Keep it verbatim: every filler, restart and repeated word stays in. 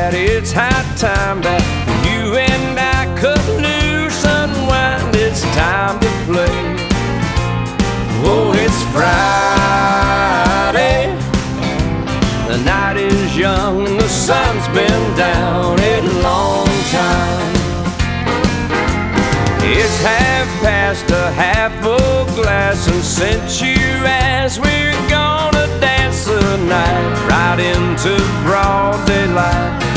that it's high time that you and I cut loose, unwind, it's time to play. Oh, it's Friday, the night is young and the sun's been down a long time. It's half past a half full glass, and since you asked, we're gonna dance the night right into broad daylight.